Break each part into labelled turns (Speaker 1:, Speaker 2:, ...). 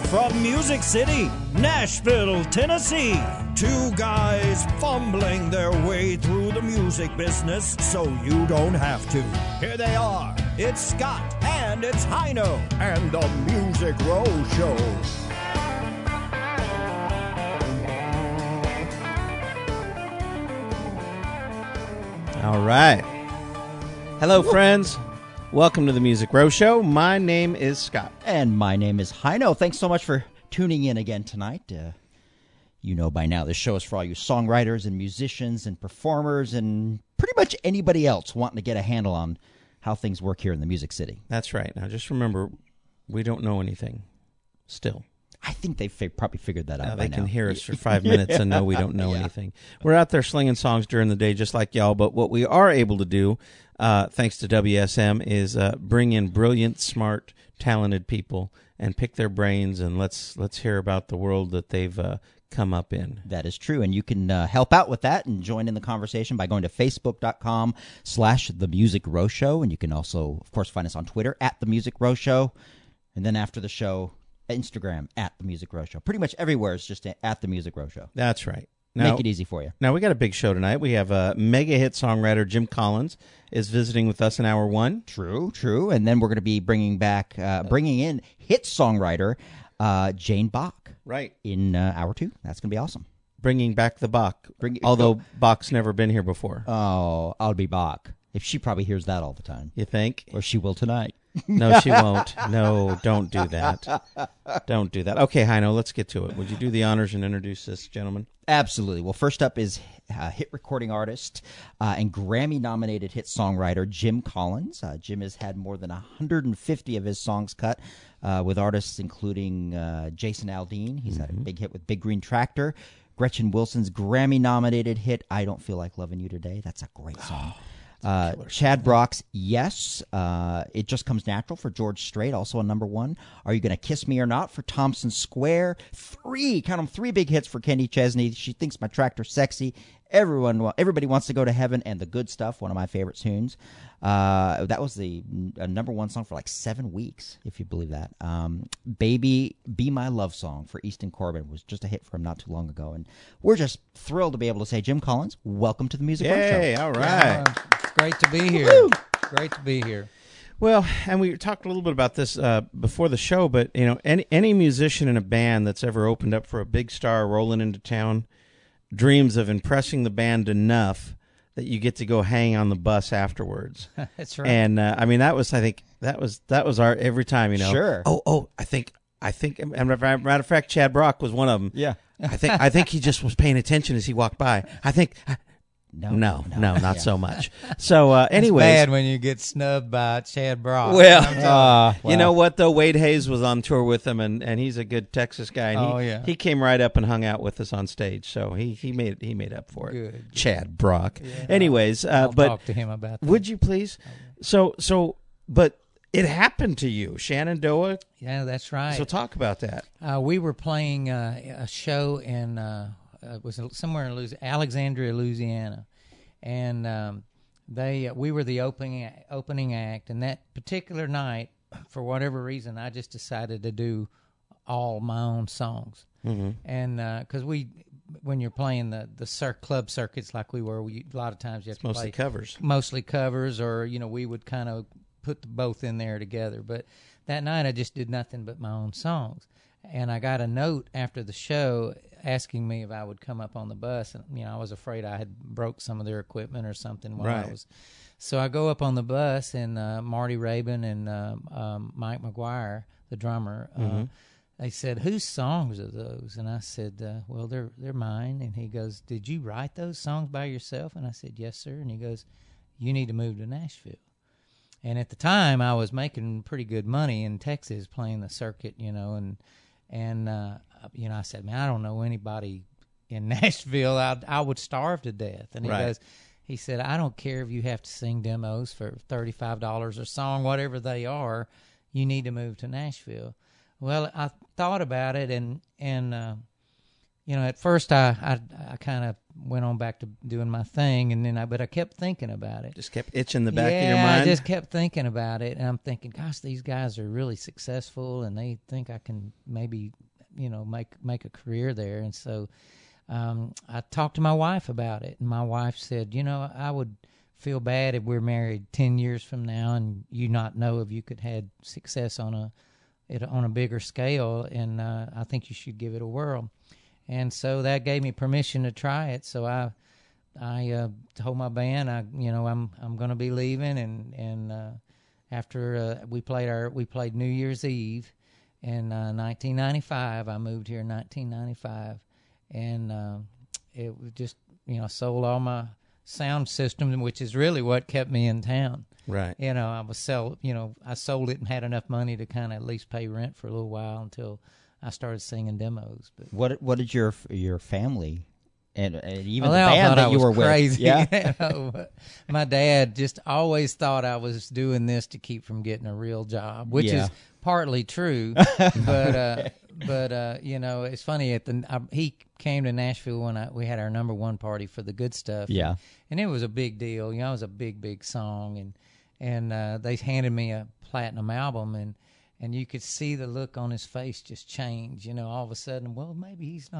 Speaker 1: From Music City, Nashville, Tennessee. Two guys fumbling their way through the music business so you don't have to. Here they are. It's Scott and it's Hino and the Music Row Show.
Speaker 2: All right. Hello, friends. Welcome to the Music Row Show. My name is Scott.
Speaker 3: And my name is Hino. Thanks so much for tuning in again tonight. You know by now this show is for all you songwriters and musicians and performers and pretty much anybody else wanting to get a handle on how things work here in the Music City.
Speaker 2: That's right. Now, just remember, we don't know anything still.
Speaker 3: I think they've probably figured that out by
Speaker 2: They
Speaker 3: now.
Speaker 2: can hear us for 5 minutes and know we don't know anything. We're out there slinging songs during the day just like y'all, but what we are able to do, thanks to WSM, is bring in brilliant, smart, talented people and pick their brains, and let's hear about the world that they've come up in.
Speaker 3: That is true, and you can help out with that and join in the conversation by going to facebook.com/The Music Row Show, and you can also, of course, find us on Twitter @The Music Row Show, and then after the show, Instagram @The Music Row Show. Pretty much everywhere is just @The Music Row Show.
Speaker 2: That's right. Now,
Speaker 3: make it easy for you.
Speaker 2: Now, we got a big show tonight. We have a mega hit songwriter, Jim Collins, is visiting with us in hour one.
Speaker 3: True. And then we're going to be bringing in hit songwriter Jane Bach.
Speaker 2: Right.
Speaker 3: In hour two. That's going to be awesome.
Speaker 2: Bringing back the Bach, although Bach's never been here before.
Speaker 3: Oh, I'll be Bach. If she probably hears that all the time.
Speaker 2: You think?
Speaker 3: Or she will tonight.
Speaker 2: No, she won't. No, don't do that. Don't do that. Okay, Hino, let's get to it. Would you do the honors and introduce this gentleman?
Speaker 3: Absolutely. Well, first up is hit recording artist and Grammy-nominated hit songwriter Jim Collins. Jim has had more than 150 of his songs cut with artists including Jason Aldean. He's had a big hit with Big Green Tractor. Gretchen Wilson's Grammy-nominated hit, I Don't Feel Like Loving You Today. That's a great song. Chad Brock's Yes, It Just Comes Natural for George Strait, also a number one. Are You Gonna Kiss Me or Not for Thompson Square. Three big hits for Kenny Chesney. She Thinks My Tractor's Sexy. Everybody Wants to Go to Heaven, and The Good Stuff, one of my favorite tunes. That was the number one song for like 7 weeks, if you believe that. Baby, Be My Love Song for Easton Corbin was just a hit for him not too long ago. And we're just thrilled to be able to say, Jim Collins, welcome to the Music Row Show.
Speaker 2: Hey, all right.
Speaker 4: It's great to be here.
Speaker 3: Woo!
Speaker 4: Great to be here.
Speaker 2: Well, and we talked a little bit about this before the show, but you know, any musician in a band that's ever opened up for a big star rolling into town dreams of impressing the band enough that you get to go hang on the bus afterwards.
Speaker 4: That's right.
Speaker 2: And I mean, that was our every time, you know.
Speaker 3: Sure.
Speaker 2: Oh, I think. And matter of fact, Chad Brock was one of them.
Speaker 3: Yeah.
Speaker 2: I think he just was paying attention as he walked by. I think. No, not so much. So, anyways,
Speaker 4: it's bad when you get snubbed by Chad Brock.
Speaker 2: Well, you know what though? Wade Hayes was on tour with him, and he's a good Texas guy. And he came right up and hung out with us on stage, so he made up for it.
Speaker 4: Good.
Speaker 2: Chad Brock.
Speaker 4: Yeah.
Speaker 2: Anyways,
Speaker 4: I'll
Speaker 2: but
Speaker 4: talk to him about that.
Speaker 2: Would you please? But it happened to you, Shenandoah.
Speaker 4: Yeah, that's right.
Speaker 2: So talk about that.
Speaker 4: We were playing a show in it was somewhere in Alexandria, Louisiana, and we were the opening act. And that particular night, for whatever reason, I just decided to do all my own songs. Mm-hmm. And because when you're playing the club circuits like we were, a lot of times you have to
Speaker 2: mostly
Speaker 4: play
Speaker 2: mostly
Speaker 4: covers, or we would kind of put both in there together. But that night I just did nothing but my own songs. And I got a note after the show asking me if I would come up on the bus, and I was afraid I had broke some of their equipment or something while I was. So I go up on the bus, and Marty Rabin and Mike McGuire, the drummer, they said, "Whose songs are those?" And I said, "Well, they're mine." And he goes, "Did you write those songs by yourself?" And I said, "Yes, sir." And he goes, "You need to move to Nashville." And at the time, I was making pretty good money in Texas playing the circuit, and I said, "Man, I don't know anybody in Nashville. I would starve to death." And he said, "I don't care if you have to sing demos for $35 a song, whatever they are. You need to move to Nashville." Well, I thought about it, and at first I kind of went on back to doing my thing, and then but I kept thinking about it.
Speaker 2: Just kept itching the back of your mind.
Speaker 4: I just kept thinking about it, and I'm thinking, gosh, these guys are really successful, and they think I can maybe, make a career there. And so I talked to my wife about it, and my wife said, I would feel bad if we're married 10 years from now and you not know if you could have success on a bigger scale, and I think you should give it a whirl. And so that gave me permission to try it. So I told my band, I'm going to be leaving, and after we played New Year's Eve in 1995. I moved here in 1995, and it was just sold all my sound system, which is really what kept me in town.
Speaker 2: Right.
Speaker 4: I sold it and had enough money to kind of at least pay rent for a little while until I started singing demos. But
Speaker 3: what did your family and even
Speaker 4: the
Speaker 3: band that you were
Speaker 4: crazy.
Speaker 3: with? Yeah.
Speaker 4: My dad just always thought I was doing this to keep from getting a real job, which is partly true. But it's funny. He came to Nashville when we had our #1 party for the Good Stuff.
Speaker 3: Yeah,
Speaker 4: and it was a big deal. It was a big song, and they handed me a platinum album, and you could see the look on his face just change. All of a sudden, well, maybe he's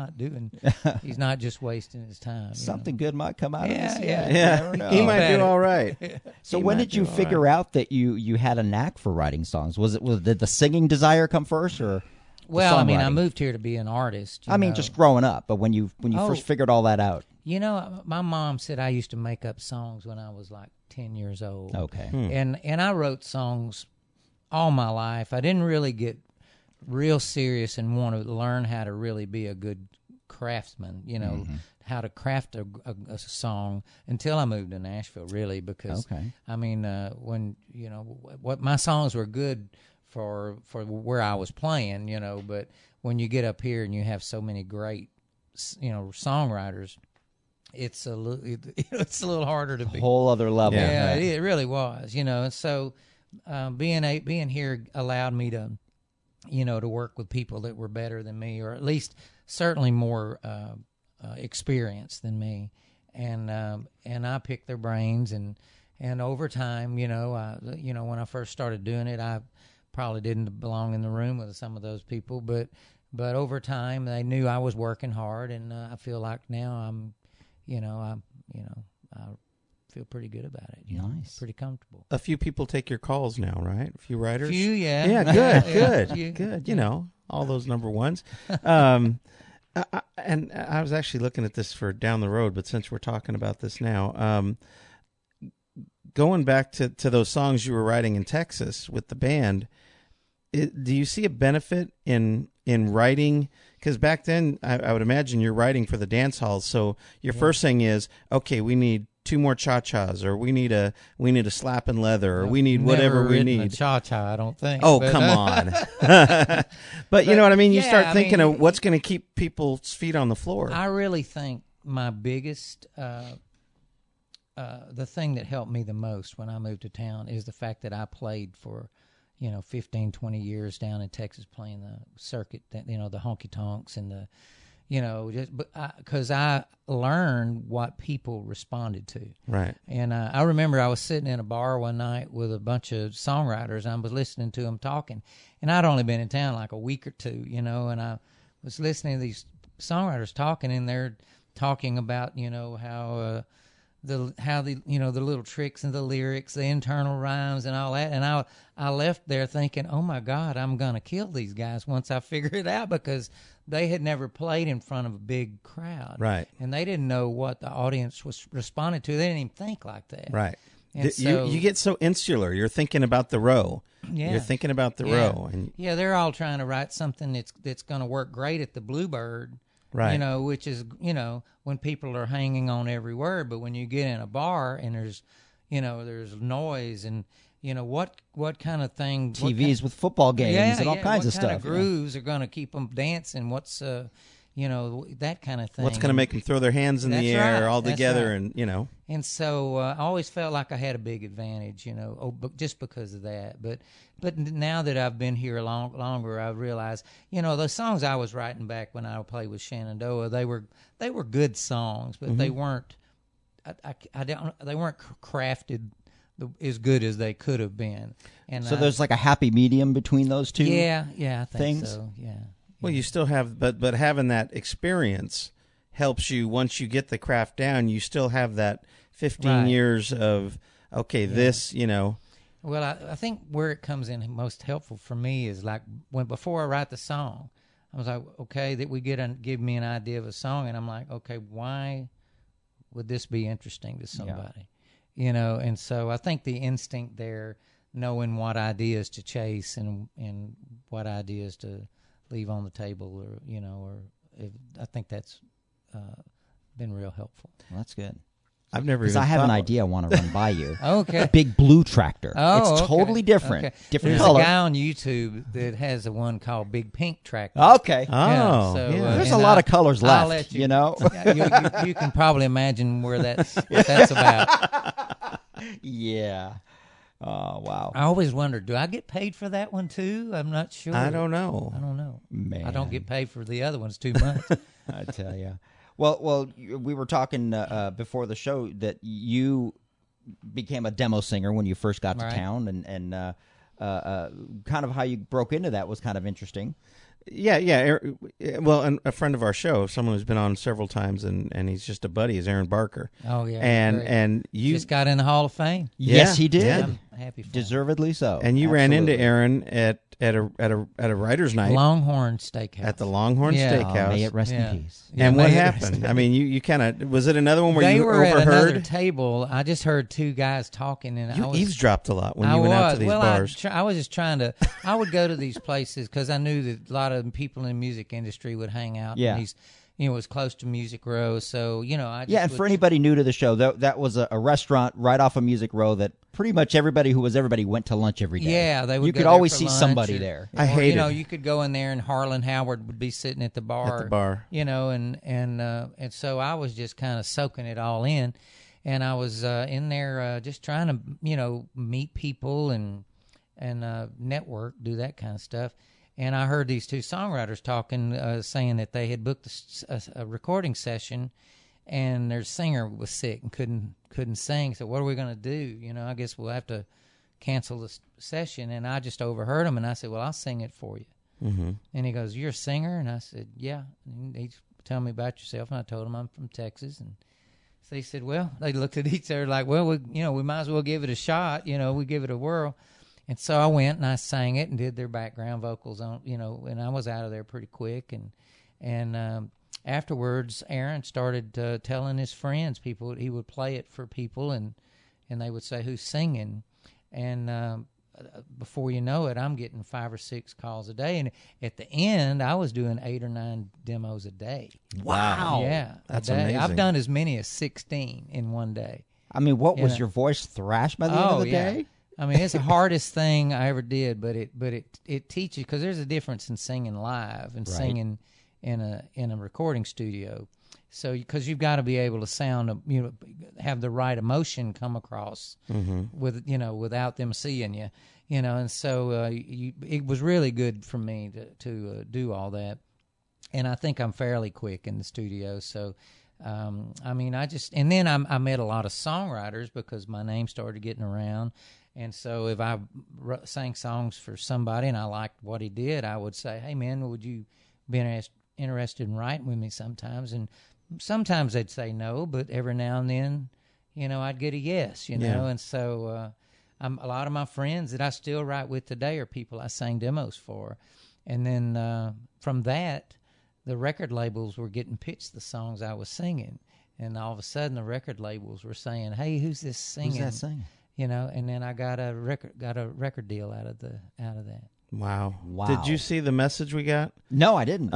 Speaker 4: not just wasting his time.
Speaker 3: Something good might come out of this.
Speaker 2: Yeah. He might do all right.
Speaker 3: So when did you figure out that you had a knack for writing songs? Did the singing desire come first, or?
Speaker 4: Well, I moved here to be an artist.
Speaker 3: Just growing up, but when you first figured all that out.
Speaker 4: My mom said I used to make up songs when I was like 10 years old.
Speaker 3: Okay.
Speaker 4: And I wrote songs all my life. I didn't really get real serious and want to learn how to really be a good craftsman, how to craft a song until I moved to Nashville, really, because, when, what my songs were good for where I was playing, but when you get up here and you have so many great, songwriters, it's a little harder to be.
Speaker 3: A whole other level.
Speaker 4: Yeah, it really was, and so being here allowed me to, to work with people that were better than me, or at least certainly more experienced than me, and I picked their brains, and over time, when I first started doing it, I probably didn't belong in the room with some of those people, but over time they knew I was working hard, and I feel like now I feel pretty good about it.
Speaker 3: Nice.
Speaker 4: Pretty comfortable.
Speaker 2: A few people take your calls now, right? A few writers?
Speaker 4: Yeah.
Speaker 2: Yeah, good. All those #1s. And I was actually looking at this for down the road, but since we're talking about this now, going back to those songs you were writing in Texas with the band, do you see a benefit in writing? Because back then, I would imagine you're writing for the dance halls. So your first thing is, okay, we need 2 more cha-chas, or we need a slapping leather, or we need whatever we need.
Speaker 4: A cha-cha, I don't think.
Speaker 2: Oh, come on. But you know what I mean? You start thinking of what's going to keep people's feet on the floor.
Speaker 4: I really think my biggest, the thing that helped me the most when I moved to town is the fact that I played for 15, 20 years down in Texas, playing the circuit, the honky tonks and the, because I learned what people responded to.
Speaker 2: Right.
Speaker 4: And I remember I was sitting in a bar one night with a bunch of songwriters. And I was listening to them talking, and I'd only been in town like a week or two, and I was listening to these songwriters talking, and they're talking about, how the little tricks and the lyrics, the internal rhymes and all that. And I left there thinking, oh my God, I'm going to kill these guys once I figure it out, because they had never played in front of a big crowd.
Speaker 2: Right.
Speaker 4: And they didn't know what the audience was responding to. They didn't even think like that.
Speaker 2: Right.
Speaker 4: And so,
Speaker 2: you get so insular. You're thinking about the row.
Speaker 4: Yeah.
Speaker 2: You're thinking about the row. And
Speaker 4: they're all trying to write something that's going to work great at the Bluebird.
Speaker 2: Right.
Speaker 4: Which is, when people are hanging on every word, but when you get in a bar and there's noise and, what kind of thing.
Speaker 3: TVs with football games and all kinds of stuff.
Speaker 4: What kind of grooves are going to keep them dancing? What's, that kind of thing.
Speaker 2: What's going to make them throw their hands in the
Speaker 4: That's
Speaker 2: air
Speaker 4: right.
Speaker 2: all
Speaker 4: That's
Speaker 2: together,
Speaker 4: right.
Speaker 2: and
Speaker 4: And so I always felt like I had a big advantage, just because of that. But now that I've been here longer, I realize, those songs I was writing back when I played with Shenandoah, they were good songs, but they weren't. They weren't crafted as good as they could have been. And
Speaker 3: So there's like a happy medium between those two.
Speaker 4: yeah, I think
Speaker 3: things?
Speaker 4: so. Yeah.
Speaker 2: well, you still have, but having that experience helps you. Once you get the craft down, you still have that 15
Speaker 4: Right.
Speaker 2: years of this.
Speaker 4: Well, I think where it comes in most helpful for me is like before I write the song, I was like, okay, that we give me an idea of a song, and I'm like, okay, why would this be interesting to somebody? And so I think the instinct there, knowing what ideas to chase and what ideas to leave on the table, I think that's been real helpful.
Speaker 3: Well, that's good.
Speaker 2: I've never
Speaker 3: Because
Speaker 2: even
Speaker 3: I have an
Speaker 2: thought-
Speaker 3: idea I want to run by you.
Speaker 4: Okay.
Speaker 3: A big blue tractor.
Speaker 4: Oh,
Speaker 3: it's
Speaker 4: okay.
Speaker 3: totally different.
Speaker 4: Okay.
Speaker 3: Different
Speaker 4: There's
Speaker 3: color.
Speaker 4: a guy on YouTube that has a one called Big Pink Tractor.
Speaker 3: Okay.
Speaker 2: Oh,
Speaker 4: so,
Speaker 2: yeah.
Speaker 3: There's
Speaker 4: and
Speaker 3: a lot of colors
Speaker 4: I'll
Speaker 3: left,
Speaker 4: let you,
Speaker 3: know?
Speaker 4: you can probably imagine what that's about.
Speaker 3: Yeah. Oh, wow.
Speaker 4: I always wondered, do I get paid for that one too? I'm not sure.
Speaker 2: I don't know.
Speaker 4: I don't know.
Speaker 3: Man.
Speaker 4: I don't get paid for the other ones too much.
Speaker 3: I tell you. Well, we were talking before the show that you became a demo singer when you first got to
Speaker 4: Right.
Speaker 3: town, and kind of how you broke into that was kind of interesting.
Speaker 2: Yeah. Well, and a friend of our show, someone who's been on several times, and he's just a buddy, is Aaron Barker.
Speaker 4: Oh yeah,
Speaker 2: and
Speaker 4: great.
Speaker 2: and you
Speaker 4: just got in the Hall of Fame.
Speaker 3: Yes, he did.
Speaker 2: yeah.
Speaker 4: I'm happy for him.
Speaker 3: Deservedly so.
Speaker 2: and you ran into
Speaker 3: Absolutely.
Speaker 2: Aaron at a writer's night
Speaker 4: Longhorn Steakhouse
Speaker 2: at the Longhorn
Speaker 4: Yeah.
Speaker 2: Steakhouse.
Speaker 3: May it rest
Speaker 4: Yeah.
Speaker 3: in peace.
Speaker 2: and
Speaker 4: Yeah,
Speaker 2: what
Speaker 4: may it
Speaker 2: happened? I mean, you kind of, was it another one where
Speaker 4: They
Speaker 2: you
Speaker 4: were at another
Speaker 2: overheard?
Speaker 4: table. I just heard two guys talking, and
Speaker 2: You
Speaker 4: I was
Speaker 2: eavesdropped a lot when
Speaker 4: I
Speaker 2: you went out
Speaker 4: was.
Speaker 2: to these
Speaker 4: well,
Speaker 2: bars.
Speaker 4: I was just trying to. I would go to these places because I knew that a lot of people in the music industry would hang out.
Speaker 3: Yeah.
Speaker 4: in these, it was close to Music Row, so I just
Speaker 3: Yeah, and for anybody new to the show, that was a restaurant right off of Music Row that pretty much everybody who was everybody went to lunch every day.
Speaker 4: Yeah, they would.
Speaker 3: You
Speaker 4: go
Speaker 3: could
Speaker 4: there
Speaker 3: always
Speaker 4: for
Speaker 3: see
Speaker 4: lunch
Speaker 3: somebody
Speaker 4: or-
Speaker 3: there.
Speaker 2: I
Speaker 4: or,
Speaker 2: hated it.
Speaker 4: you could go in there, and Harlan Howard would be sitting at the bar.
Speaker 2: At the bar.
Speaker 4: And so I was just kind of soaking it all in, and I was in there just trying to meet people and network, do that kind of stuff. And I heard these two songwriters talking, saying that they had booked a recording session, and their singer was sick and couldn't sing. So what are we going to do? I guess we'll have to cancel the session. And I just overheard him, and I said, "Well, I'll sing it for you."
Speaker 2: Mm-hmm.
Speaker 4: And he goes, "You're a singer?" And I said, "Yeah." And he told me about yourself, and I told him I'm from Texas. And so he said, "Well," they looked at each other like, "Well, we might as well give it a shot. We give it a whirl." And so I went and I sang it and did their background vocals on, and I was out of there pretty quick. And afterwards, Aaron started telling his friends, people, he would play it for people, and they would say, "Who's singing?" And before you know it, I'm getting 5 or 6 calls a day. And at the end, I was doing 8 or 9 demos a day.
Speaker 3: Wow.
Speaker 4: Yeah.
Speaker 2: That's
Speaker 4: a day.
Speaker 2: amazing.
Speaker 4: I've done as many as 16 in one day.
Speaker 3: I mean, what was
Speaker 4: Yeah.
Speaker 3: your voice thrashed by the end of the day?
Speaker 4: I mean, it's the hardest thing I ever did, but it teaches, because there's a difference in singing live and
Speaker 3: Right.
Speaker 4: singing in a recording studio. So because you've got to be able to sound, have the right emotion come across with without them seeing you, and so it was really good for me to do all that, and I think I'm fairly quick in the studio. So I mean, and then I met a lot of songwriters because my name started getting around. And so if I sang songs for somebody and I liked what he did, I would say, "Hey, man, would you be interested in writing with me sometimes?" And sometimes they'd say no, but every now and then, I'd get a yes,
Speaker 2: Yeah.
Speaker 4: And so a lot of my friends that I still write with today are people I sang demos for. And then from that, the record labels were getting pitched the songs I was singing. And all of a sudden, the record labels were saying, "Hey, who's this singing?"
Speaker 3: Who's that singing?
Speaker 4: And then I got a record deal out of that.
Speaker 2: Wow.
Speaker 3: Wow.
Speaker 2: Did you see the message we got?
Speaker 3: No, I didn't.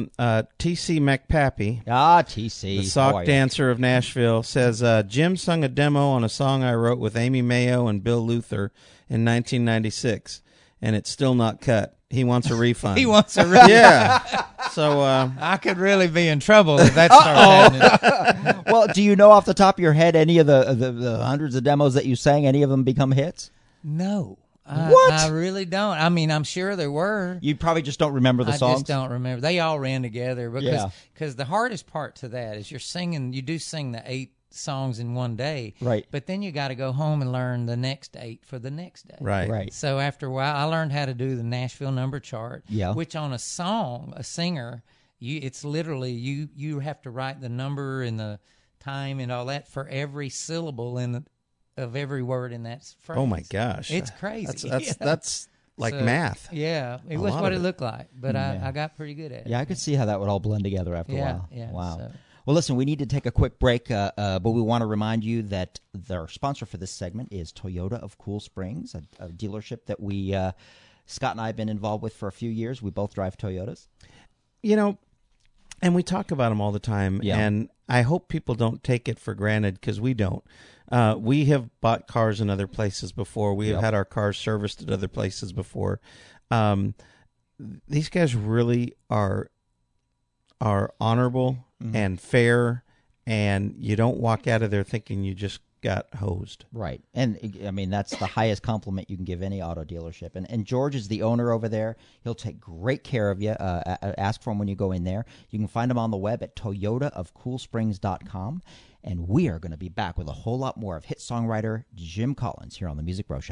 Speaker 2: T.C. McPappy,
Speaker 3: TC.
Speaker 2: the sock
Speaker 3: boy.
Speaker 2: dancer of Nashville, says, Jim sung a demo on a song I wrote with Amy Mayo and Bill Luther in 1996, and it's still not cut. He wants a refund.
Speaker 4: He wants a refund.
Speaker 2: Yeah. So
Speaker 4: I could really be in trouble if that starts happening.
Speaker 3: Well, do you know off the top of your head any of the hundreds of demos that you sang? Any of them become hits?
Speaker 4: No.
Speaker 3: What?
Speaker 4: I really don't. I mean, I'm sure there were.
Speaker 3: You probably just don't remember the
Speaker 4: I
Speaker 3: songs.
Speaker 4: just don't remember. They all ran together
Speaker 3: Yeah.
Speaker 4: because the hardest part to that is you do sing the 8 songs in one day.
Speaker 3: Right.
Speaker 4: But then you got to go home and learn the next 8 for the next day.
Speaker 2: right.
Speaker 3: Right.
Speaker 4: So after a while, I learned how to do the Nashville number chart.
Speaker 3: Yeah.
Speaker 4: Which on a song, a singer, it's literally you have to write the number and the time and all that for every syllable of every word in that phrase.
Speaker 2: Oh my gosh,
Speaker 4: It's crazy.
Speaker 2: That's like
Speaker 4: So,
Speaker 2: math.
Speaker 4: Yeah, it
Speaker 2: A
Speaker 4: was
Speaker 2: lot
Speaker 4: what
Speaker 2: of
Speaker 4: it
Speaker 2: it.
Speaker 4: looked like, but
Speaker 3: Yeah.
Speaker 4: I got pretty good at it.
Speaker 3: Yeah, I could see how that would all blend together after a
Speaker 4: Yeah,
Speaker 3: while.
Speaker 4: yeah,
Speaker 3: Wow.
Speaker 4: so-
Speaker 3: Well, listen, we need to take a quick break, but we want to remind you that our sponsor for this segment is Toyota of Cool Springs, a dealership that Scott and I have been involved with for a few years. We both drive Toyotas.
Speaker 2: You know, and we talk about them all the time,
Speaker 3: Yeah.
Speaker 2: and I hope people don't take it for granted because we don't. We have bought cars in other places before. We have
Speaker 3: Yep.
Speaker 2: had our cars serviced at other places before. These guys really are honorable and fair, and you don't walk out of there thinking you just got hosed.
Speaker 3: Right. And, I mean, that's the highest compliment you can give any auto dealership. And George is the owner over there. He'll take great care of you. Ask for him when you go in there. You can find him on the web at toyotaofcoolsprings.com. And we are going to be back with a whole lot more of hit songwriter Jim Collins here on The Music Row Show.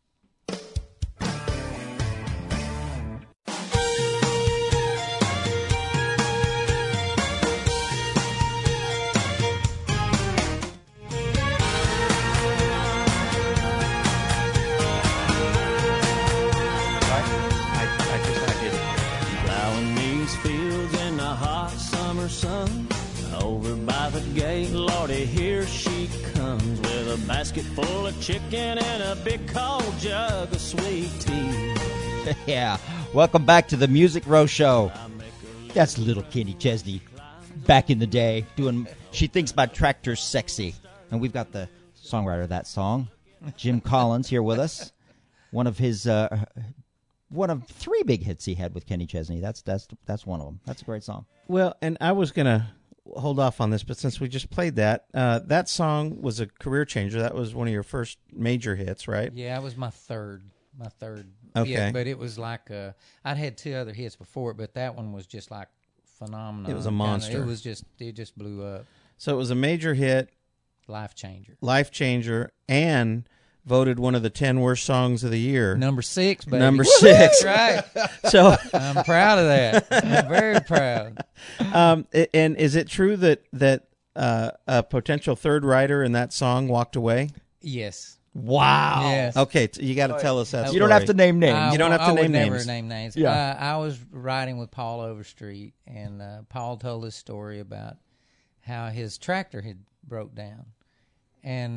Speaker 2: I did it.
Speaker 5: Plowing these fields in the hot summer sun. Over by the gate, Lordy, here she comes with a basket full of chicken and a big cold jug of sweet tea.
Speaker 3: Yeah. Welcome back to The Music Row Show. That's little Kenny Chesney back in the day doing She Thinks My Tractor's Sexy. And we've got the songwriter of that song, Jim Collins, here with us. One of his one of 3 big hits he had with Kenny Chesney. That's one of them. That's a great song.
Speaker 2: Well, and I was going to hold off on this, but since we just played that, that song was a career changer. That was one of your first major hits, right?
Speaker 4: Yeah, it was my third.
Speaker 2: Okay.
Speaker 4: Yeah, but it was like I'd had 2 other hits before it, but that one was just like phenomenal.
Speaker 2: It was a monster.
Speaker 4: It just blew up.
Speaker 2: So it was a major hit,
Speaker 4: Life changer.
Speaker 2: life changer, and voted one of the 10 worst songs of the year.
Speaker 4: Number 6, baby.
Speaker 2: Number 6.
Speaker 4: That's right.
Speaker 2: So,
Speaker 4: I'm proud of that. I'm very proud.
Speaker 2: and is it true that a potential third writer in that song walked away?
Speaker 4: Yes.
Speaker 3: Wow.
Speaker 4: Yes.
Speaker 2: Okay, you got to tell us that.
Speaker 3: You don't have to name names.
Speaker 2: You don't have to
Speaker 4: I would
Speaker 2: name
Speaker 4: never
Speaker 2: names.
Speaker 4: name names.
Speaker 3: Yeah.
Speaker 4: I was riding with Paul Overstreet, and Paul told his story about how his tractor had broke down, and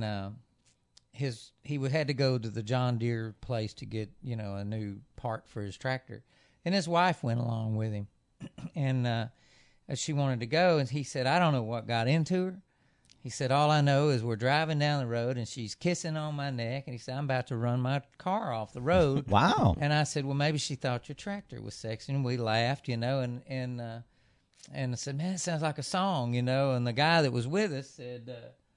Speaker 4: he had to go to the John Deere place to get a new part for his tractor, and his wife went along with him, and she wanted to go, and he said, "I don't know what got into her." He said, "All I know is we're driving down the road and she's kissing on my neck." And he said, "I'm about to run my car off the road."
Speaker 3: Wow.
Speaker 4: And I said, "Well, maybe she thought your tractor was sexy." And we laughed, and I said, "Man, it sounds like a song, And the guy that was with us said,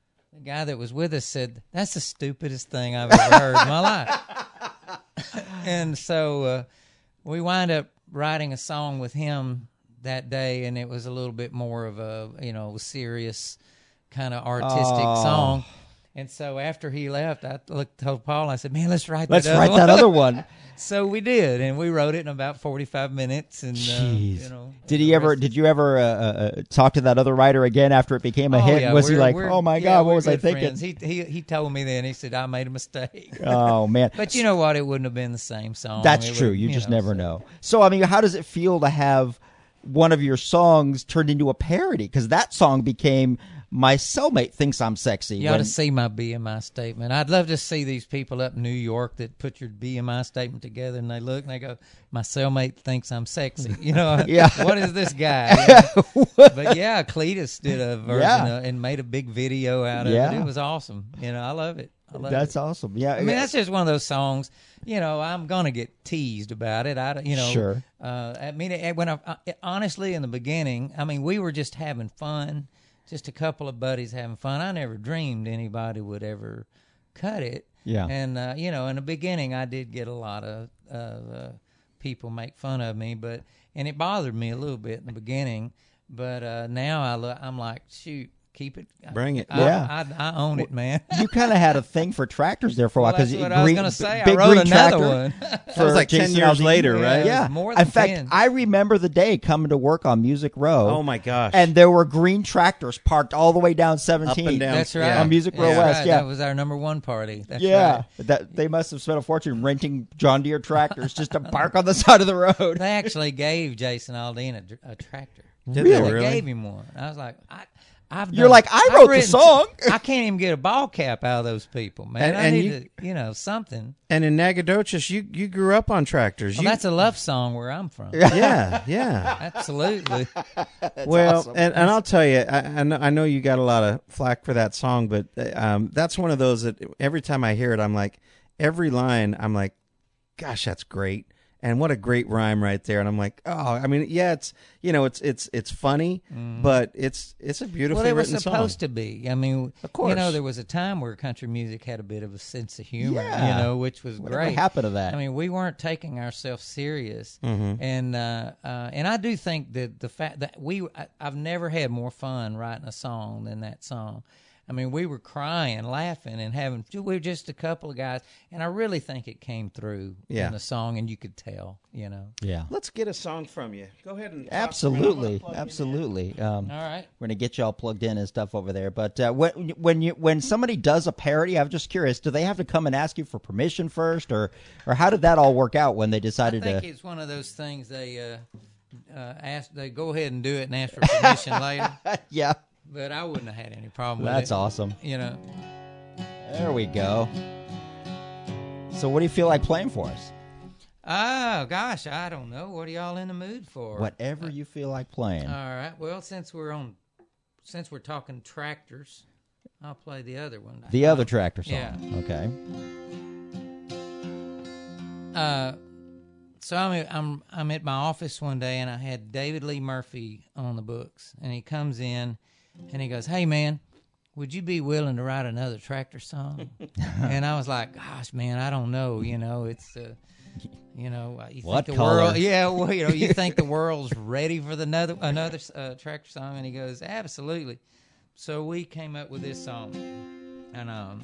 Speaker 4: "That's the stupidest thing I've ever heard in my life." And so we wind up writing a song with him that day, and it was a little bit more of a serious kind of artistic song. And so after he left, I told Paul, I said, "Man, let's write that
Speaker 3: other one.
Speaker 4: So we did, and we wrote it in about 45 minutes. And
Speaker 3: Jeez. Did you ever talk to that other writer again after it became a hit?
Speaker 4: Yeah,
Speaker 3: Was he like, "Oh my God, what was I thinking?"
Speaker 4: Friends. He told me then. He said, "I made a mistake."
Speaker 3: Oh man.
Speaker 4: But you know what? It wouldn't have been the same song.
Speaker 3: That's
Speaker 4: It
Speaker 3: true.
Speaker 4: would-
Speaker 3: You just never know. So, I mean, how does it feel to have one of your songs turned into a parody? Because that song became "My Cellmate Thinks I'm Sexy."
Speaker 4: You ought to see my BMI statement. I'd love to see these people up in New York that put your BMI statement together, and they look and they go, "My cellmate thinks I'm sexy."
Speaker 3: Yeah.
Speaker 4: What is this guy? But yeah, Cletus did a version and made a big video out of it.
Speaker 3: Yeah.
Speaker 4: It was awesome. I love it. I love
Speaker 3: That's
Speaker 4: it.
Speaker 3: awesome. Yeah,
Speaker 4: I mean, that's just one of those songs. I'm gonna get teased about it.
Speaker 3: Sure.
Speaker 4: I mean, honestly, in the beginning, I mean, we were just having fun, just a couple of buddies having fun. I never dreamed anybody would ever cut it.
Speaker 3: Yeah.
Speaker 4: And in the beginning, I did get a lot of people make fun of me, and it bothered me a little bit in the beginning. But now I'm like, shoot. Keep it.
Speaker 2: Bring it.
Speaker 4: I own it, man.
Speaker 3: You kind of had a thing for tractors there for a while
Speaker 4: That's what I was going to say. I wrote another one.
Speaker 2: That was like 10 years later, right?
Speaker 3: Yeah.
Speaker 4: More than
Speaker 3: In fact,
Speaker 4: 10.
Speaker 3: I remember the day coming to work on Music Row.
Speaker 2: Oh my gosh!
Speaker 3: And there were green tractors parked all the way down 17.
Speaker 2: Up and down.
Speaker 4: That's right.
Speaker 2: Yeah.
Speaker 3: On Music Row
Speaker 4: That's
Speaker 3: West,
Speaker 4: right.
Speaker 3: yeah.
Speaker 4: That was our number one party. That's
Speaker 3: Yeah,
Speaker 4: right.
Speaker 3: that they must have spent a fortune renting John Deere tractors just to park on the side of the road.
Speaker 4: They actually gave Jason Aldean a tractor.
Speaker 2: Did they
Speaker 4: They
Speaker 2: really?
Speaker 4: gave him one. I was like,
Speaker 3: You're like, I wrote the song.
Speaker 4: I can't even get a ball cap out of those people, man. I
Speaker 2: And
Speaker 4: need something.
Speaker 2: And in Nacogdoches, you grew up on tractors.
Speaker 4: Well, that's a love song where I'm from.
Speaker 2: yeah.
Speaker 4: Absolutely.
Speaker 2: Well,
Speaker 3: awesome.
Speaker 2: and I'll tell you, I know you got a lot of flack for that song, but that's one of those that every time I hear it, I'm like, every line, I'm like, gosh, that's great. And what a great rhyme right there. And I'm like, oh, I mean, yeah, it's it's funny, but it's a beautifully
Speaker 4: Well, it was
Speaker 2: written
Speaker 4: supposed
Speaker 2: song.
Speaker 4: to be. I mean,
Speaker 2: Of course.
Speaker 4: there was a time where country music had a bit of a sense of humor,
Speaker 3: Yeah.
Speaker 4: which was
Speaker 3: Whatever
Speaker 4: great.
Speaker 3: happened to that?
Speaker 4: I mean, we weren't taking ourselves serious,
Speaker 2: Mm-hmm.
Speaker 4: and I do think that the fact that I've never had more fun writing a song than that song. I mean, we were crying, laughing, and we were just a couple of guys, and I really think it came through in the song, and you could tell,
Speaker 3: Yeah.
Speaker 2: Let's get a song from you. Go ahead and
Speaker 3: Absolutely.
Speaker 2: All
Speaker 3: All
Speaker 4: right.
Speaker 3: We're gonna get you all plugged in and stuff over there. But when somebody does a parody, I'm just curious, do they have to come and ask you for permission first, or how did that all work out when they decided
Speaker 4: I think
Speaker 3: to?
Speaker 4: it's one of those things they they go ahead and do it and ask for permission later.
Speaker 3: Yeah,
Speaker 4: But I wouldn't have had any problem with
Speaker 3: that's
Speaker 4: it.
Speaker 3: awesome.
Speaker 4: There
Speaker 3: we go. So, what do you feel like playing for us?
Speaker 4: Oh, gosh, I don't know. What are y'all in the mood for?
Speaker 3: Whatever you feel like playing.
Speaker 4: All right. Well, since we're talking tractors, I'll play the other one.
Speaker 3: The other tractor song.
Speaker 4: Yeah.
Speaker 3: Okay.
Speaker 4: So I'm at my office one day, and I had David Lee Murphy on the books, and he comes in, and he goes, "Hey, man, would you be willing to write another tractor song?" And I was like, "Gosh, man, I don't know. It's you
Speaker 3: What
Speaker 4: think the
Speaker 3: color?
Speaker 4: world? Yeah, well, you think the world's ready for another tractor song?" And he goes, "Absolutely." So we came up with this song, and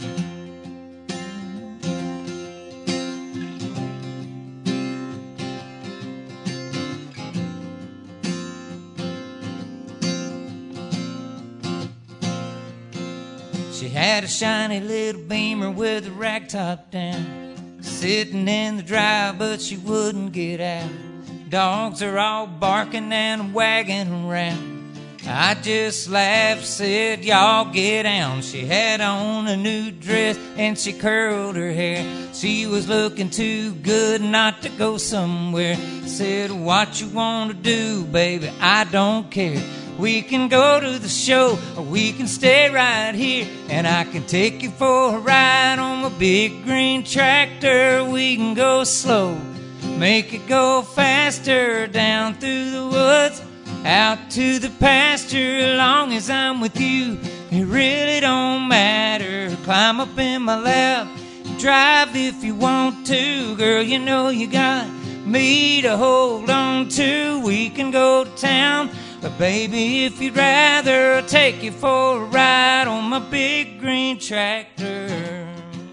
Speaker 4: she had a shiny little Beamer with a rag top down, sitting in the drive, but she wouldn't get out. Dogs are all barking and wagging around. I just laughed, said, "Y'all get down." She had on a new dress and she curled her hair. She was looking too good not to go somewhere. Said, "What you want to do, baby, I don't care. We can go to the show or we can stay right here, and I can take you for a ride on my big green tractor. We can go slow, make it go faster, down through the woods, out to the pasture. As long as I'm with you, it really don't matter. Climb up in my lap, drive if you want to. Girl, you know you got me to hold on to. We can go to town, but baby, if you'd rather, I'll take you for a ride on my big green tractor.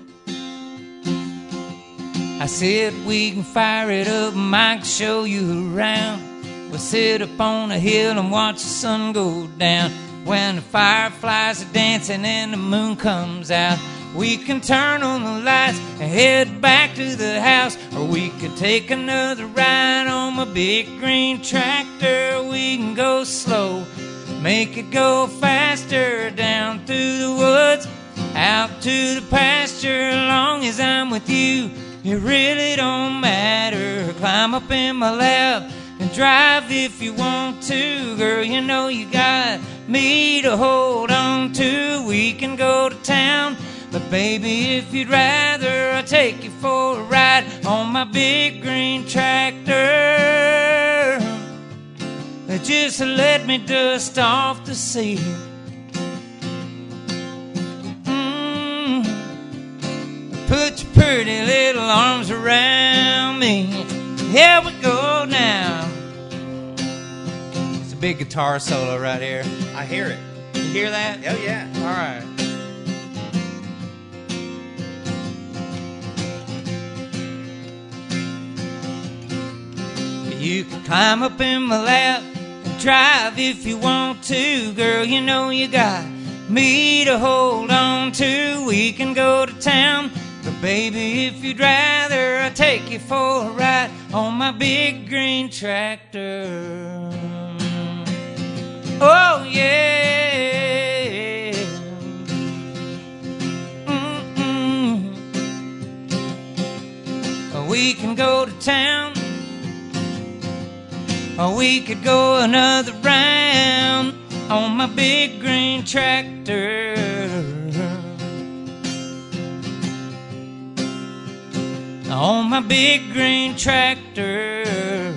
Speaker 4: I said, we can fire it up and I can show you around. We'll sit up on a hill and watch the sun go down. When the fireflies are dancing and the moon comes out, we can turn on the lights and head back to the house. Or we could take another ride on my big green tractor. We can go slow, make it go faster, down through the woods, out to the pasture. As long as I'm with you, it really don't matter. Climb up in my lap and drive if you want to. Girl, you know you got me to hold on to. We can go to town, But baby, if you'd rather, I'll take you for a ride on my big green tractor. Just let me dust off the seat. Put your pretty little arms around me. Here we go now. It's a big guitar solo right here.
Speaker 2: I hear it.
Speaker 4: You hear that?
Speaker 2: Oh, yeah.
Speaker 4: All right. You can climb up in my lap and drive if you want to. Girl, you know you got me to hold on to. We can go to town, but baby, if you'd rather, I'll take you for a ride on my big green tractor. Oh, yeah. Mm-mm. We can go to town, or we could go another round on my big green tractor. On my big green tractor.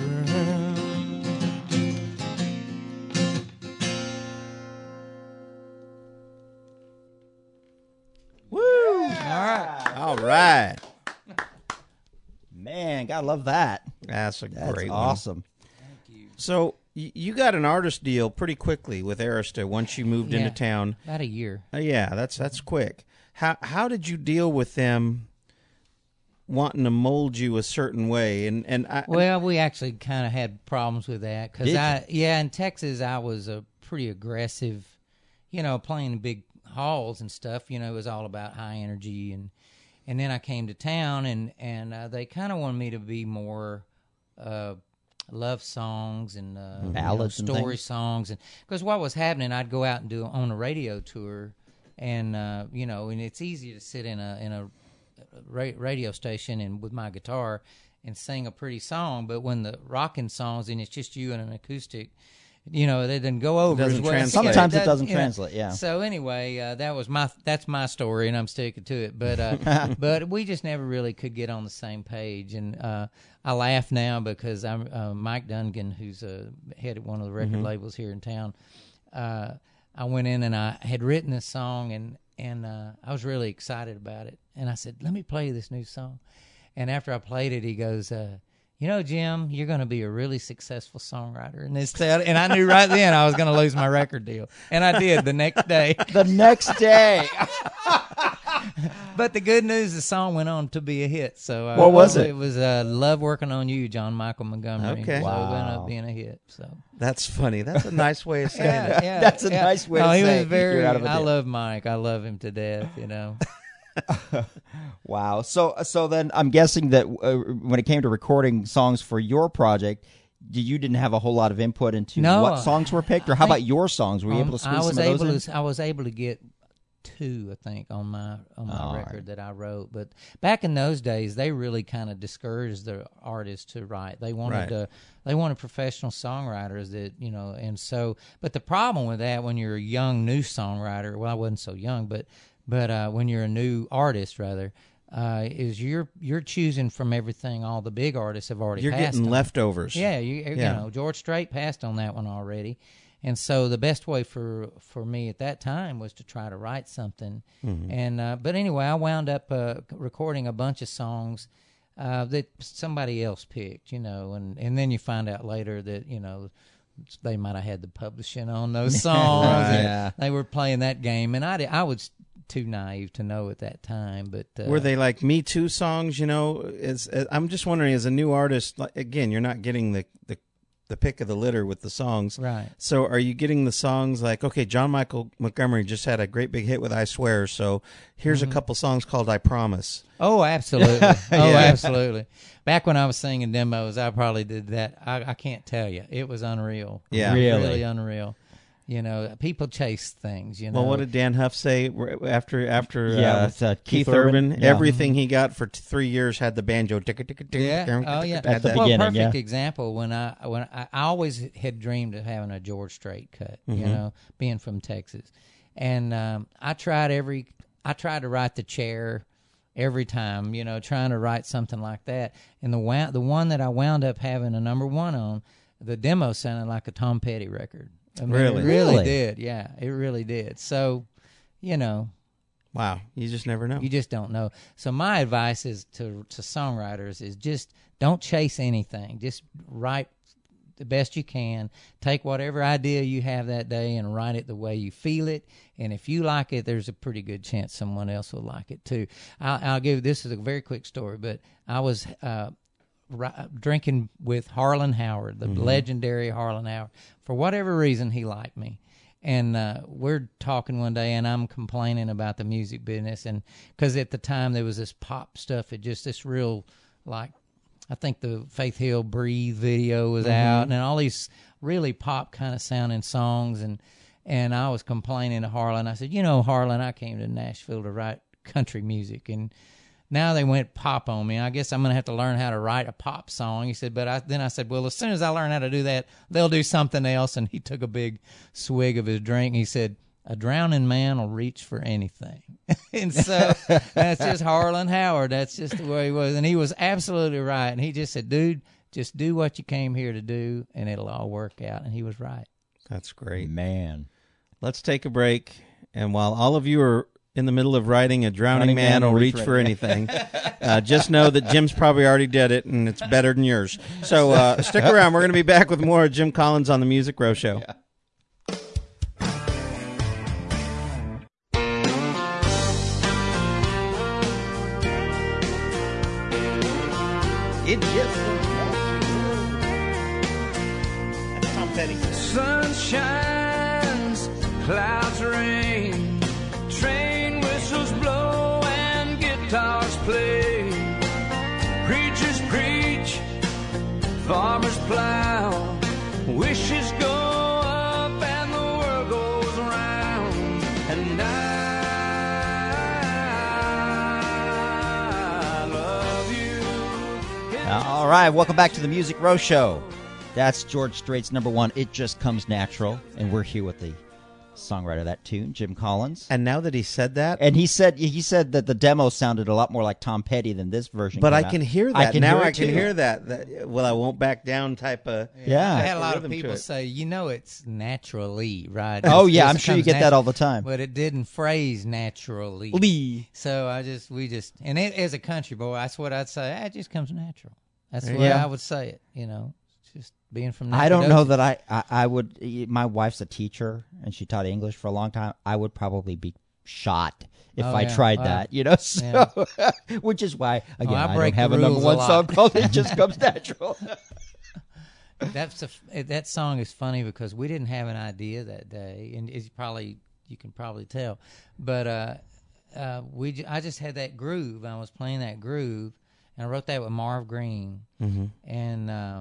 Speaker 2: Woo!
Speaker 4: All right.
Speaker 2: All right.
Speaker 3: Man, gotta love that.
Speaker 2: That's a
Speaker 3: That's
Speaker 2: great one.
Speaker 3: awesome.
Speaker 2: So you got an artist deal pretty quickly with Arista once you moved into
Speaker 4: Yeah.
Speaker 2: town.
Speaker 4: About a year.
Speaker 2: Yeah, that's quick. How did you deal with them wanting to mold you a certain way?
Speaker 4: Well, we actually kind of had problems with that because in Texas I was a pretty aggressive, playing in big halls and stuff. It was all about high energy, and then I came to town and they kind of wanted me to be more love songs and
Speaker 3: ballads and
Speaker 4: story
Speaker 3: things.
Speaker 4: songs, and because what was happening, I'd go out and do on a radio tour, and and it's easy to sit in a radio station and with my guitar and sing a pretty song, but when the rocking songs and it's just you and an acoustic, they didn't go over
Speaker 2: doesn't
Speaker 4: as well.
Speaker 2: translate.
Speaker 3: Sometimes it doesn't translate, yeah.
Speaker 4: So anyway, that's my story, and I'm sticking to it. But but we just never really could get on the same page, and I laugh now because I'm Mike Dungan, who's head at one of the record labels here in town. I went in and I had written this song, and I was really excited about it, and I said, "Let me play you this new song." And after I played it, he goes, Jim, you're going to be a really successful songwriter in this town. And I knew right then I was going to lose my record deal. And I did the next day.
Speaker 3: The next day.
Speaker 4: But the good news, the song went on to be a hit. So
Speaker 3: What was it?
Speaker 4: It was Love Working on You, John Michael Montgomery.
Speaker 2: Okay.
Speaker 4: So it ended
Speaker 3: Wow.
Speaker 4: up being a hit. So
Speaker 2: That's funny. That's a nice way of saying it.
Speaker 3: That's a nice way to
Speaker 4: he
Speaker 3: say
Speaker 4: was very,
Speaker 3: you're out of a
Speaker 4: I
Speaker 3: deal.
Speaker 4: love Mike. I love him to death,
Speaker 3: Wow. So then I'm guessing that when it came to recording songs for your project, you didn't have a whole lot of input into
Speaker 4: No,
Speaker 3: what songs were picked, or how about your songs? Were you able to squeeze some of those in?
Speaker 4: I was able to get 2, I think, on my
Speaker 3: All
Speaker 4: record
Speaker 3: right.
Speaker 4: that I wrote. But back in those days, they really kind of discouraged the artists to write. They wanted
Speaker 2: Right.
Speaker 4: they wanted professional songwriters that and so. But the problem with that, when you're a young new songwriter, well, I wasn't so young, but when you're a new artist, rather. Is you're choosing from everything all the big artists have already
Speaker 2: You're
Speaker 4: passed
Speaker 2: getting
Speaker 4: on.
Speaker 2: leftovers.
Speaker 4: Yeah, you George Strait passed on that one already, and so the best way for me at that time was to try to write something. And but anyway, I wound up recording a bunch of songs that somebody else picked, and then you find out later that they might have had the publishing on those songs.
Speaker 2: Right.
Speaker 4: And
Speaker 3: Yeah.
Speaker 4: they were playing that game, and I was too naive to know at that time. But
Speaker 2: Were they like Me Too songs? I'm just wondering, as a new artist, again, you're not getting the pick of the litter with the songs,
Speaker 4: Right.
Speaker 2: So are you getting the songs like, okay, John Michael Montgomery just had a great big hit with I Swear, so here's a couple songs called I Promise.
Speaker 4: Oh, absolutely. Absolutely. Back when I was singing demos, I probably did that. I can't tell you. It was unreal.
Speaker 2: Yeah.
Speaker 4: Really unreal. People chase things,
Speaker 2: Well, what did Dan Huff say after
Speaker 3: with
Speaker 2: Keith Urban?
Speaker 3: Yeah.
Speaker 2: Everything he got for 3 years had the banjo.
Speaker 4: Yeah. Oh, yeah.
Speaker 3: At the
Speaker 4: well,
Speaker 3: beginning,
Speaker 4: perfect
Speaker 3: yeah.
Speaker 4: example when I always had dreamed of having a George Strait cut, being from Texas, and I tried I tried to write The Chair every time, trying to write something like that. And the one that I wound up having a number one on, the demo sounded like a Tom Petty record. I mean,
Speaker 2: Really?
Speaker 4: It really did. Yeah, it really did. So,
Speaker 2: wow, you just never know.
Speaker 4: you just don't know. So my advice is to songwriters is just don't chase anything. Just write the best you can. Take whatever idea you have that day and write it the way you feel it. And if you like it, there's a pretty good chance someone else will like it too. I'll give this is a very quick story, but I was drinking with Harlan Howard, the legendary Harlan Howard. For whatever reason, he liked me. And we're talking one day, and I'm complaining about the music business. And because at the time there was this pop stuff, this real, like, I think the Faith Hill Breathe video was out, and all these really pop kind of sounding songs. And I was complaining to Harlan. I said, Harlan, I came to Nashville to write country music, and now they went pop on me. I guess I'm going to have to learn how to write a pop song. He said, then I said, well, as soon as I learn how to do that, they'll do something else. And he took a big swig of his drink. He said, a drowning man will reach for anything. And so that's just Harlan Howard. That's just the way he was. And he was absolutely right. And he just said, dude, just do what you came here to do, and it'll all work out. And he was right.
Speaker 2: That's great.
Speaker 3: Man.
Speaker 2: Let's take a break. And while all of you are in the middle of writing A Drowning Man will reach for anything, just know that Jim's probably already did it, and it's better than yours. So stick around. We're going to be back with more of Jim Collins on the Music Row Show.
Speaker 3: Yeah. It gets
Speaker 2: That's Tom Petty.
Speaker 6: Sun shines, clouds rain, train whistles blow and guitars play. Preachers preach, farmers plow, wishes go up and the world goes round. And I love you.
Speaker 3: All right, welcome back to the Music Row Show. That's George Strait's number one, It Just Comes Natural. And we're here with the songwriter of that tune, Jim Collins.
Speaker 2: And now that he said that,
Speaker 3: And he said that the demo sounded a lot more like Tom Petty than this version.
Speaker 2: but
Speaker 3: came
Speaker 2: I
Speaker 3: out.
Speaker 2: can hear that.
Speaker 3: I can
Speaker 2: now
Speaker 3: hear
Speaker 2: I
Speaker 3: it
Speaker 2: can
Speaker 3: too.
Speaker 2: hear that. Well, I won't back down type of.
Speaker 3: Yeah.
Speaker 4: I had a lot of
Speaker 2: Rhythm to
Speaker 4: people
Speaker 2: it.
Speaker 4: say, it's naturally, right?
Speaker 3: Oh,
Speaker 4: It
Speaker 3: yeah,
Speaker 4: just
Speaker 3: I'm sure you
Speaker 4: comes
Speaker 3: get that all the time.
Speaker 4: But it didn't phrase naturally.
Speaker 3: Lee.
Speaker 4: So and as a country boy, that's what I'd say. It just comes natural. That's the
Speaker 3: Yeah.
Speaker 4: way I would say it, just being from
Speaker 3: I don't know
Speaker 4: Nacogdoches.
Speaker 3: that I would. My wife's a teacher, and she taught English for a long time. I would probably be shot if
Speaker 4: Oh,
Speaker 3: I
Speaker 4: yeah.
Speaker 3: tried
Speaker 4: Wow.
Speaker 3: that, So, which is why, again,
Speaker 4: I
Speaker 3: I
Speaker 4: break
Speaker 3: don't have
Speaker 4: the
Speaker 3: a number
Speaker 4: rules a
Speaker 3: one
Speaker 4: lot.
Speaker 3: song called It Just Comes Natural.
Speaker 4: That song is funny because we didn't have an idea that day, and you can probably tell, but I just had that groove. I was playing that groove, and I wrote that with Marv Green, and I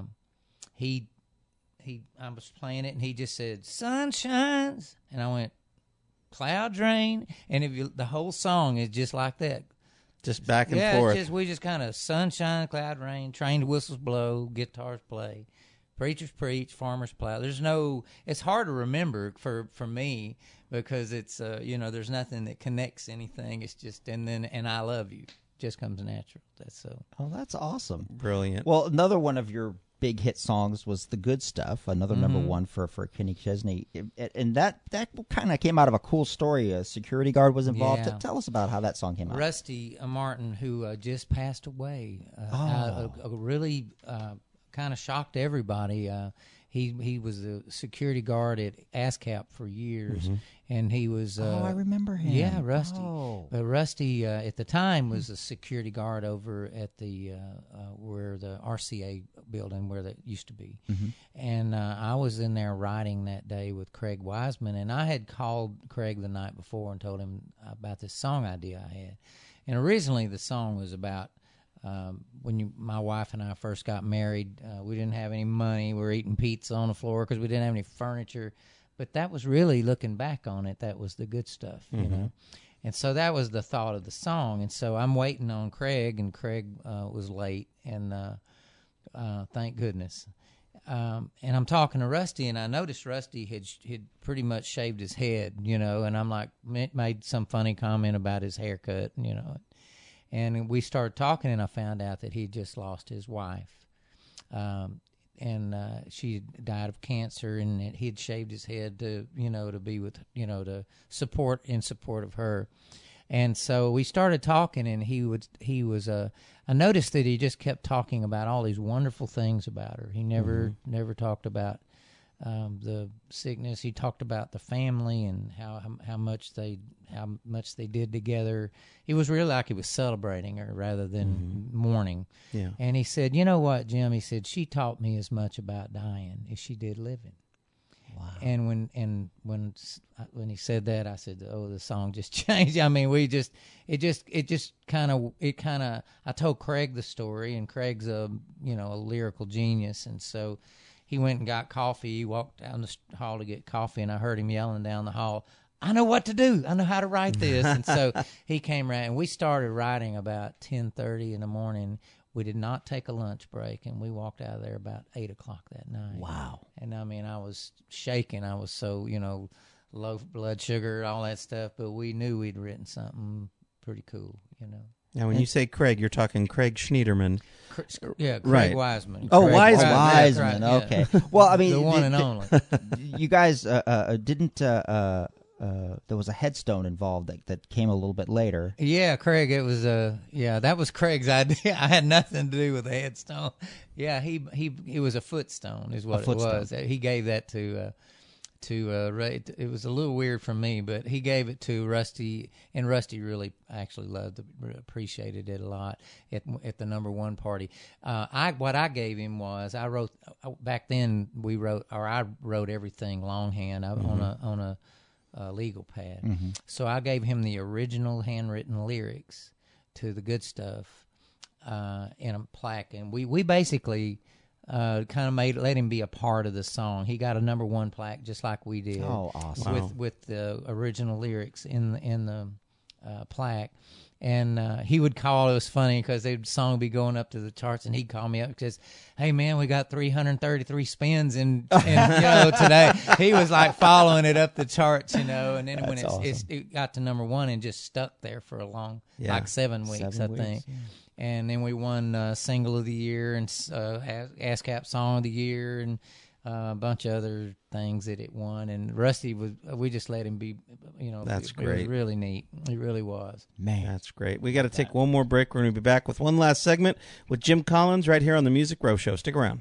Speaker 4: was playing it, and he just said "Sun shines," and I went "Cloud rain," and the whole song is just like that.
Speaker 2: Just back and
Speaker 4: Yeah,
Speaker 2: forth.
Speaker 4: we just kind of sunshine, cloud, rain, trained whistles blow, guitars play, preachers preach, farmers plow. It's hard to remember for me because it's there's nothing that connects anything. It's just and I love you just comes natural. That's so.
Speaker 3: Oh, that's awesome.
Speaker 2: Brilliant.
Speaker 3: Well, another one of your big hit songs was The Good Stuff, another number one for Kenny Chesney. And that kind of came out of a cool story. A security guard was involved.
Speaker 4: Yeah.
Speaker 3: Tell us about how that song came out.
Speaker 4: Rusty Martin, who just passed away, really kind of shocked everybody. He was the security guard at ASCAP for years, and he was.
Speaker 3: I remember him.
Speaker 4: Yeah, Rusty.
Speaker 3: Oh.
Speaker 4: But Rusty at the time was a security guard over at the where the RCA building where that used to be, and I was in there writing that day with Craig Wiseman, and I had called Craig the night before and told him about this song idea I had, and originally the song was about. When my wife and I first got married, we didn't have any money. We were eating pizza on the floor because we didn't have any furniture. But that was really, looking back on it, that was the good stuff, you know. And so that was the thought of the song. And so I'm waiting on Craig, and Craig was late, and thank goodness. And I'm talking to Rusty, and I noticed Rusty had pretty much shaved his head, you know, and I'm like, made some funny comment about his haircut, you know. And we started talking, and I found out that he'd just lost his wife. And she died of cancer, and he'd shaved his head to, you know, to be with, you know, to support of her. And so we started talking, and he was I noticed that he just kept talking about all these wonderful things about her. He never talked about the sickness. He talked about the family and how much they did together. It was really like he was celebrating her rather than mourning.
Speaker 2: Yeah.
Speaker 4: And he said, "You know what, Jim?" He said, "She taught me as much about dying as she did living."
Speaker 3: Wow.
Speaker 4: And when he said that, I said, "Oh, the song just changed." I mean, it just kind of. I told Craig the story, and Craig's a lyrical genius, and so he went and got coffee. He walked down the hall to get coffee, and I heard him yelling down the hall, "I know what to do. I know how to write this." And so he came around, and we started writing about 10:30 in the morning. We did not take a lunch break, and we walked out of there about 8 o'clock that night.
Speaker 3: Wow.
Speaker 4: And I mean, I was shaking. I was so, low blood sugar, all that stuff. But we knew we'd written something pretty cool,
Speaker 2: Now, when you say Craig, you're talking Craig Schneiderman.
Speaker 4: Yeah, Craig
Speaker 2: Right.
Speaker 4: Wiseman.
Speaker 3: Oh,
Speaker 4: Craig
Speaker 3: Wiseman.
Speaker 4: Right,
Speaker 3: Wiseman.
Speaker 4: yeah.
Speaker 3: Okay. Well, I mean,
Speaker 4: The one and only.
Speaker 3: you guys didn't. There was a headstone involved that came a little bit later.
Speaker 4: Yeah, Craig. It was that was Craig's idea. I had nothing to do with the headstone. Yeah, it was a footstone, is what it was. He gave that to Ray. It was a little weird for me, but he gave it to Rusty, and Rusty really actually appreciated it a lot at the number one party. What I gave him was I wrote back then. I wrote everything longhand on a legal pad.
Speaker 3: Mm-hmm.
Speaker 4: So I gave him the original handwritten lyrics to the good stuff in a plaque, and we basically kind of let him be a part of the song. He got a number one plaque just like we did.
Speaker 3: Oh, awesome!
Speaker 4: With the original lyrics in the plaque. And he would call. It was funny because the song would be going up to the charts, and he'd call me up because, "Hey man, we got 333 spins in today." He was like following it up the charts, and then when it got to number one and just stuck there for a long, like 7 weeks, I think. Yeah. And then we won Single of the Year and ASCAP Song of the Year and a bunch of other things that it won. And Rusty we just let him be,
Speaker 2: That's great.
Speaker 4: It was really neat. It really was.
Speaker 3: Man,
Speaker 2: that's great. We got to take one more break. We're going to be back with one last segment with Jim Collins right here on the Music Row Show. Stick around.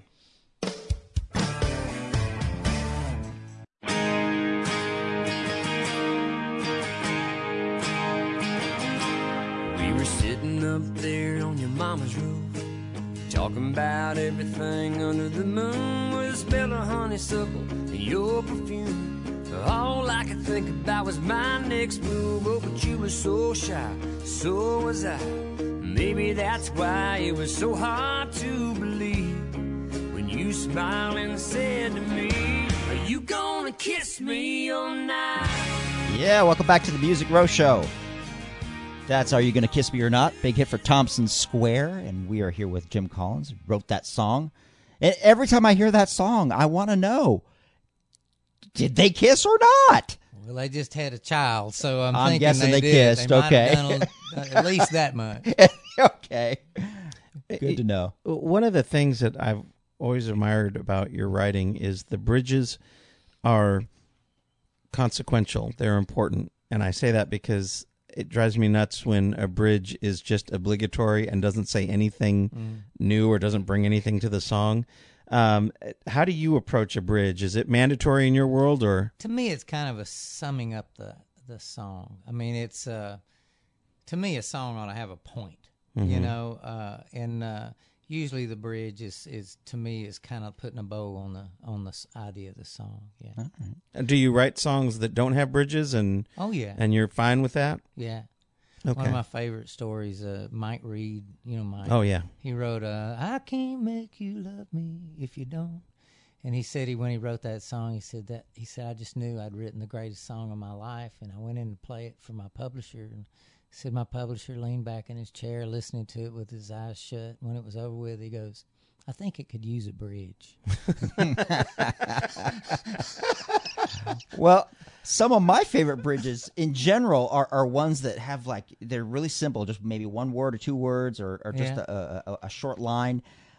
Speaker 6: We were sitting up there on your mama's roof, talking about everything under the moon, with a smell of honeysuckle and your perfume. All I could think about was my next move. Oh, but you were so shy, so was I. Maybe that's why it was so hard to believe when you smiled and said to me, "Are you gonna kiss me all night?"
Speaker 3: Yeah, welcome back to the Music Row Show. That's Are You Gonna Kiss Me or Not? Big hit for Thompson Square, and we are here with Jim Collins, who wrote that song. And every time I hear that song, I want to know, did they kiss or not?
Speaker 4: Well, they just had a child, so I'm thinking
Speaker 3: guessing they
Speaker 4: did.
Speaker 3: kissed.
Speaker 4: They might
Speaker 3: Okay.
Speaker 4: have done at least that much.
Speaker 3: Okay. Good to know.
Speaker 2: One of the things that I've always admired about your writing is the bridges are consequential. They're important. And I say that because it drives me nuts when a bridge is just obligatory and doesn't say anything new or doesn't bring anything to the song. How do you approach a bridge? Is it mandatory in your world, or?
Speaker 4: To me, it's kind of a summing up the song. I mean, it's to me, a song ought to have a point, and usually the bridge is to me is kind of putting a bow on the idea of the song. Yeah.
Speaker 2: Right. Do you write songs that don't have bridges, and
Speaker 4: oh yeah,
Speaker 2: and you're fine with that?
Speaker 4: Yeah.
Speaker 2: Okay.
Speaker 4: One of my favorite stories, Mike Reed, Mike.
Speaker 2: Oh yeah.
Speaker 4: He wrote, "I can't make you love me if you don't." And he said when he wrote that song, he said I just knew I'd written the greatest song of my life, and I went in to play it for my publisher, and said my publisher leaned back in his chair listening to it with his eyes shut. When it was over with, he goes, I think it could use a bridge.
Speaker 3: Well, some of my favorite bridges in general are ones that have they're really simple, just maybe one word or two words or just a short line.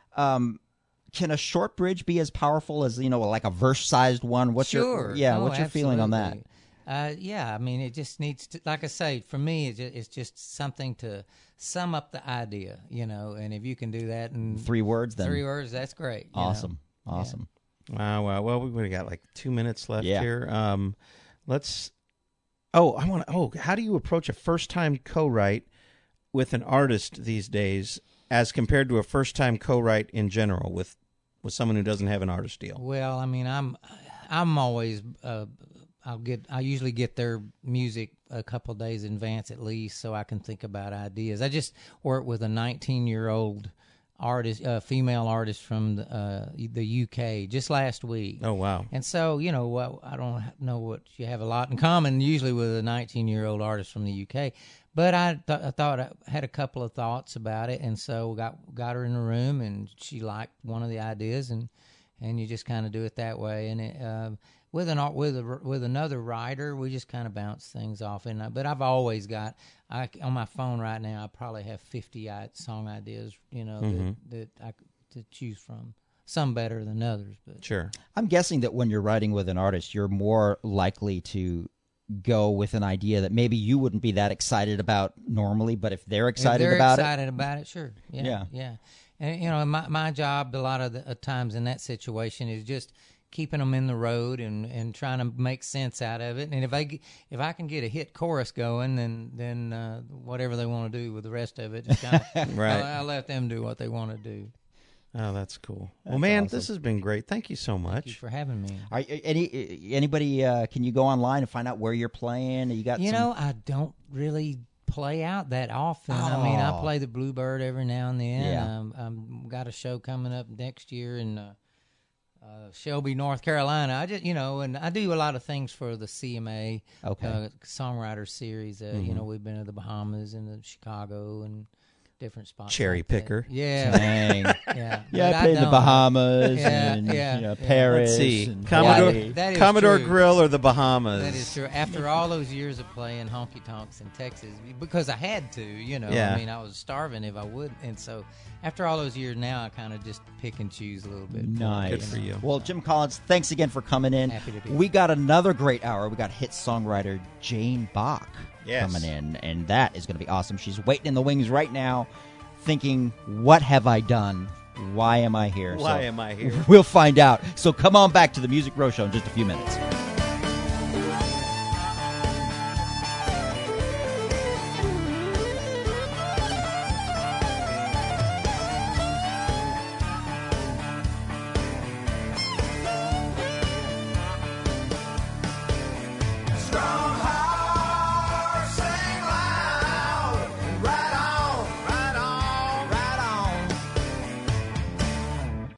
Speaker 3: Can a short bridge be as powerful as like a verse-sized one? What's
Speaker 4: sure.
Speaker 3: What's your feeling on that?
Speaker 4: Yeah, I mean, it just needs to, like I say, for me, it's just something to sum up the idea, and if you can do that in
Speaker 3: 3 words, then
Speaker 4: 3 words, that's great.
Speaker 3: Awesome.
Speaker 2: Wow. Well, we got like 2 minutes left
Speaker 3: Yeah.
Speaker 2: here. Let's. How do you approach a first-time co-write with an artist these days, as compared to a first-time co-write in general with someone who doesn't have an artist deal?
Speaker 4: Well, I mean, I'm always I usually get their music a couple of days in advance at least, so I can think about ideas. I just worked with a 19-year-old artist, female artist from the UK just last week.
Speaker 2: Oh, wow.
Speaker 4: And so, I don't know what you have a lot in common usually with a 19-year-old artist from the UK. But I thought I had a couple of thoughts about it, and so got her in the room, and she liked one of the ideas, and you just kind of do it that way. And it, with another writer, we just kind of bounce things off. But I've always got on my phone right now. I probably have 50 song ideas, that I to choose from. Some better than others, but
Speaker 2: Sure.
Speaker 3: I'm guessing that when you're writing with an artist, you're more likely to go with an idea that maybe you wouldn't be that excited about normally, but if they're excited about
Speaker 4: it, sure, yeah. And my job a lot of the times in that situation is just keeping them in the road and trying to make sense out of it. And if I can get a hit chorus going, then whatever they want to do with the rest of it, just kind of
Speaker 2: Right.
Speaker 4: I'll let them do what they want to do.
Speaker 2: Oh, that's cool. Well, man,
Speaker 3: awesome.
Speaker 2: This has been great. Thank you so much.
Speaker 4: Thank you for having me.
Speaker 3: Are anybody? Can you go online and find out where you're playing? You got
Speaker 4: I don't really play out that often. I mean, I play the Bluebird every now and then.
Speaker 3: Yeah.
Speaker 4: Got a show coming up next year in Shelby, North Carolina. I just, and I do a lot of things for the CMA songwriter series. We've been to the Bahamas and the Chicago and different spots.
Speaker 2: Cherry
Speaker 4: like that.
Speaker 2: picker.
Speaker 4: Yeah.
Speaker 3: Dang.
Speaker 4: Yeah.
Speaker 3: Yeah,
Speaker 4: But
Speaker 3: I played the
Speaker 4: don't.
Speaker 3: Bahamas
Speaker 4: Yeah,
Speaker 3: and
Speaker 4: yeah.
Speaker 3: Paris.
Speaker 2: Let's see.
Speaker 3: and
Speaker 2: Commodore,
Speaker 3: Hawaii.
Speaker 4: That is
Speaker 2: Commodore
Speaker 4: true.
Speaker 2: Grill or the Bahamas?
Speaker 4: That is true. After all those years of playing honky tonks in Texas, because I had to,
Speaker 2: Yeah.
Speaker 4: I mean, I was starving if I would, and so after all those years, now I kind of just pick and choose a little bit.
Speaker 3: Nice.
Speaker 2: Good for you.
Speaker 3: Well, Jim Collins, thanks again for coming in.
Speaker 4: Happy to be
Speaker 3: We got another great hour. We got hit songwriter Jane Bach
Speaker 2: Yes.
Speaker 3: coming in, and that is going to be awesome. She's waiting in the wings right now, thinking, what have I done? Why am I here?
Speaker 2: Why am I here?
Speaker 3: We'll find out. So come on back to the Music Row Show in just a few minutes.